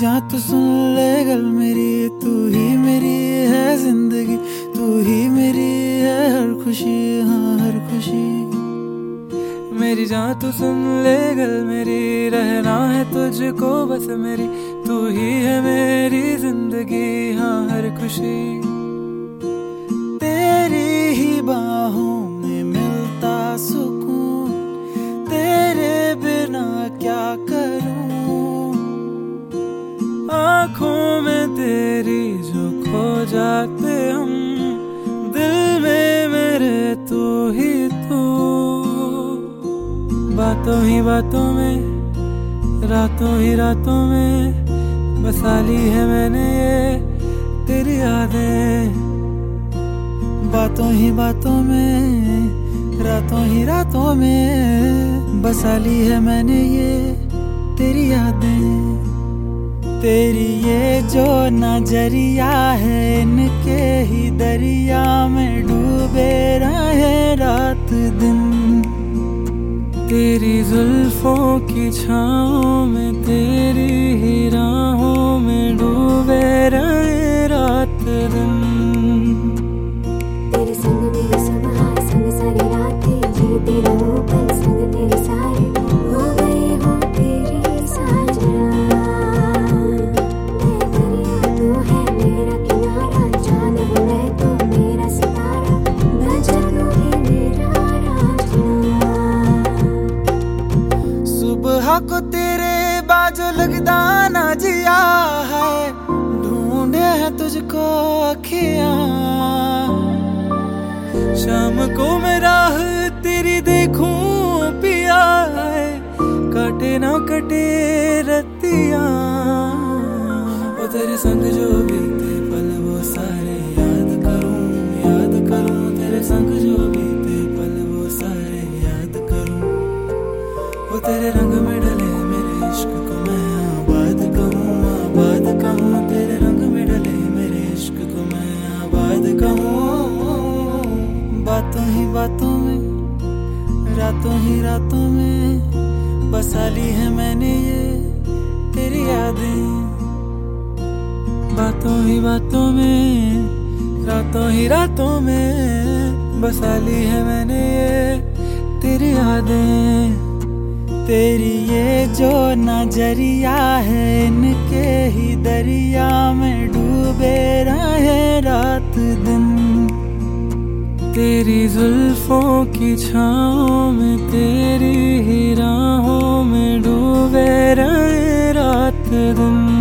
जान तू सुन ले गल मेरी, तू ही मेरी है जिंदगी, तू ही मेरी है हर खुशी, हाँ हर खुशी। मेरी जान तू सुन ले गल मेरी, रहना है तुझको बस मेरी, तू ही है मेरी जिंदगी, हाँ हर खुशी। तेरी ही बाहों में मिलता सुकून, तेरे बिना क्या करूं। आँखों में तेरी जो खो जाते हम, दिल में मेरे तू ही तू। बातों ही बातों में, रातों ही रातों में, बसा ली है मैंने ये तेरी यादें। बातों ही बातों में, रातों ही रातों में, बसा ली है मैंने ये तेरी यादें। तेरी ये जो नजरिया है, इनके ही दरिया में डूबे रहे रात दिन। तेरी जुल्फों की छाँव में, तेरी ही राहों में डूबे रहे रात दिन। तेरे संग मेरे सब हाथ, संग सारी रातें जीते रहो पल, संग तेरे सारे हो गए हो तेरी साजना। मैं दरिया तू है मेरा किनारा, चांद हो मैं तो मेरा सितारा, मैं जानू है मेरा राजना। सुबह को तेरे बाजू लगदा ना जिया है, ढूंढे है तुझको अखियां। शाम को मैं राह तेरी देखूं पिया है, काटे ना कटे रतिया। वो तेरे संग जो बीते पल वो सारे याद करूं तेरे संग जो बीते पल वो सारे याद करूं। वो तेरे रंग में ढले मेरे इश्क को मैं आबाद कहूं, तेरे रंग में ढले मेरे इश्क को मैं आबाद कहूं। बातों ही बातों में, रातों ही रातों में, बसा ली है मैंने ये तेरी यादें। बातों ही बातों में, रातों ही रातों में, बसा ली है मैंने ये तेरी यादें। तेरी ये जो नजरिया है, इनके ही दरिया में डूबे रहे रात दिन। तेरी जुल्फों की छाँव में, तेरी ही राहों में डूबे रहे रात दिन।